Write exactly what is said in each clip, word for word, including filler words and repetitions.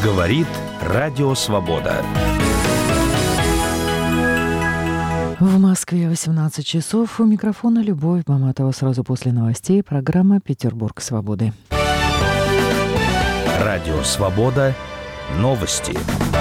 Говорит Радио Свобода. В Москве восемнадцать часов. У микрофона Любовь Баматова. Сразу после новостей программа «Петербург свободы». Радио Свобода. Новости.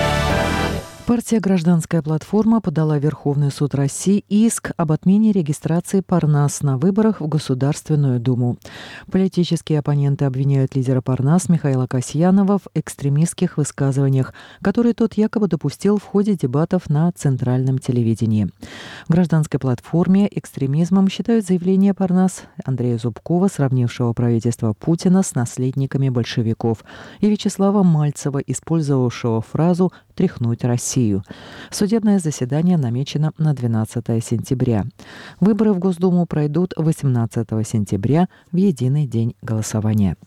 Партия «Гражданская платформа» подала в Верховный суд России иск об отмене регистрации Парнас на выборах в Государственную Думу. Политические оппоненты обвиняют лидера Парнас Михаила Касьянова в экстремистских высказываниях, которые тот якобы допустил в ходе дебатов на центральном телевидении. В «Гражданской платформе» экстремизмом считают заявление Парнас Андрея Зубкова, сравнившего правительство Путина с наследниками большевиков, и Вячеслава Мальцева, использовавшего фразу «тряхнуть Россию». Судебное заседание намечено на двенадцатое сентября. Выборы в Госдуму пройдут восемнадцатого сентября в единый день голосования.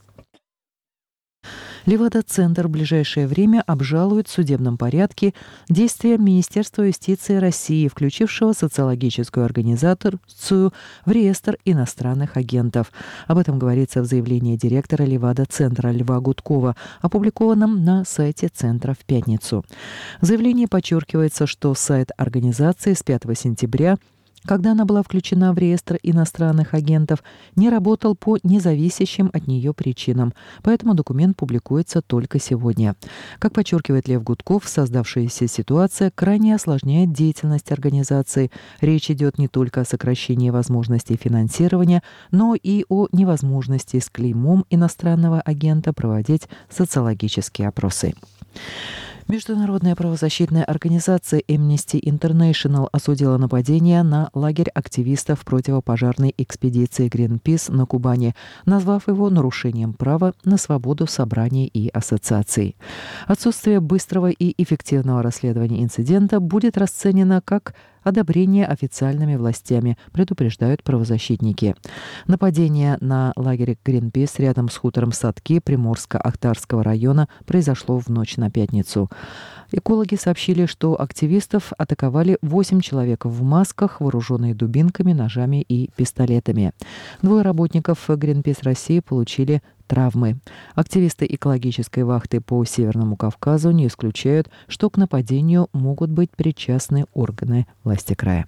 Левада-центр в ближайшее время обжалует в судебном порядке действия Министерства юстиции России, включившего социологическую организацию в реестр иностранных агентов. Об этом говорится в заявлении директора Левада-центра Льва Гудкова, опубликованном на сайте центра в пятницу. В заявлении подчеркивается, что сайт организации с пятого сентября, когда она была включена в реестр иностранных агентов, не работал по независящим от нее причинам, поэтому документ публикуется только сегодня. Как подчеркивает Лев Гудков, создавшаяся ситуация крайне осложняет деятельность организации. Речь идет не только о сокращении возможностей финансирования, но и о невозможности с клеймом иностранного агента проводить социологические опросы. Международная правозащитная организация Amnesty International осудила нападение на лагерь активистов противопожарной экспедиции Greenpeace на Кубани, назвав его нарушением права на свободу собраний и ассоциаций. Отсутствие быстрого и эффективного расследования инцидента будет расценено как одобрение официальными властями, предупреждают правозащитники. Нападение на лагерь Greenpeace рядом с хутором Садки Приморско-Ахтарского района произошло в ночь на пятницу. Экологи сообщили, что активистов атаковали восемь человек в масках, вооруженные дубинками, ножами и пистолетами. Двое работников Greenpeace России получили травмы. Активисты экологической вахты по Северному Кавказу не исключают, что к нападению могут быть причастны органы власти края.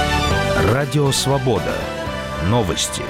Радио Свобода. Новости.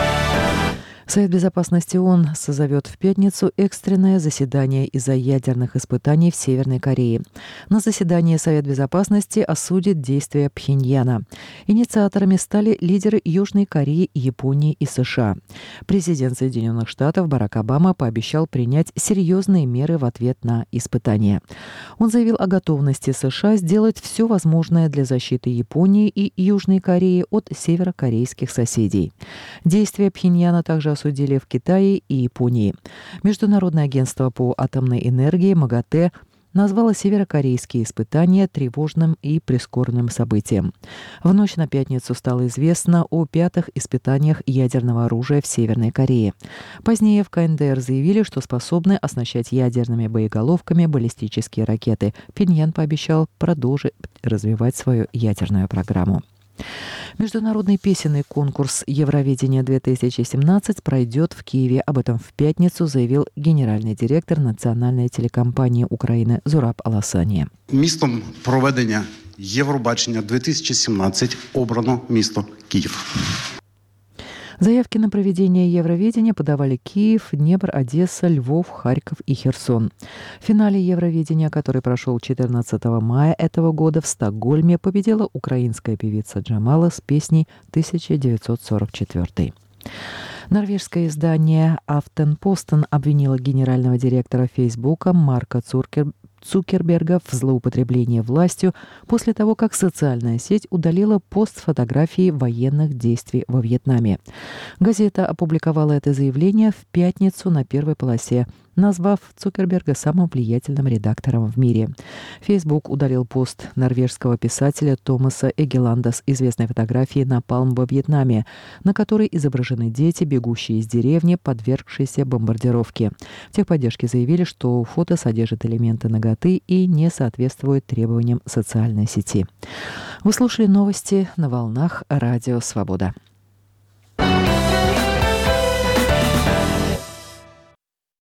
Совет Безопасности ООН созовет в пятницу экстренное заседание из-за ядерных испытаний в Северной Корее. На заседании Совет Безопасности осудит действия Пхеньяна. Инициаторами стали лидеры Южной Кореи, Японии и США. Президент Соединенных Штатов Барак Обама пообещал принять серьезные меры в ответ на испытания. Он заявил о готовности США сделать все возможное для защиты Японии и Южной Кореи от северокорейских соседей. Действия Пхеньяна также осудили в Китае и Японии. Международное агентство по атомной энергии МАГАТЭ назвало северокорейские испытания тревожным и прискорбным событием. В ночь на пятницу стало известно о пятых испытаниях ядерного оружия в Северной Корее. Позднее в КНДР заявили, что способны оснащать ядерными боеголовками баллистические ракеты. Пхеньян пообещал продолжить развивать свою ядерную программу. Международный песенный конкурс «Евровидение-две тысячи семнадцать» пройдет в Киеве. Об этом в пятницу заявил генеральный директор национальной телекомпании України Зураб Аласанія. Містом проведення Євробачення-две тысячи семнадцать обрано місто Київ. Заявки на проведение Евровидения подавали Киев, Днепр, Одесса, Львов, Харьков и Херсон. В финале Евровидения, который прошел четырнадцатого мая этого года в Стокгольме, победила украинская певица Джамала с песней тысяча девятьсот сорок четыре. Норвежское издание «Афтенпостен» обвинило генерального директора Фейсбука Марка Цукерберга Цукерберга в злоупотреблении властью после того, как социальная сеть удалила пост с фотографией военных действий во Вьетнаме. Газета опубликовала это заявление в пятницу на первой полосе, назвав Цукерберга самым влиятельным редактором в мире. Facebook удалил пост норвежского писателя Томаса Эгеланда с известной фотографией напалм во Вьетнаме, на которой изображены дети, бегущие из деревни, подвергшиеся бомбардировке. В техподдержке заявили, что фото содержит элементы наготы и не соответствует требованиям социальной сети. Вы слушали новости на волнах Радио Свобода.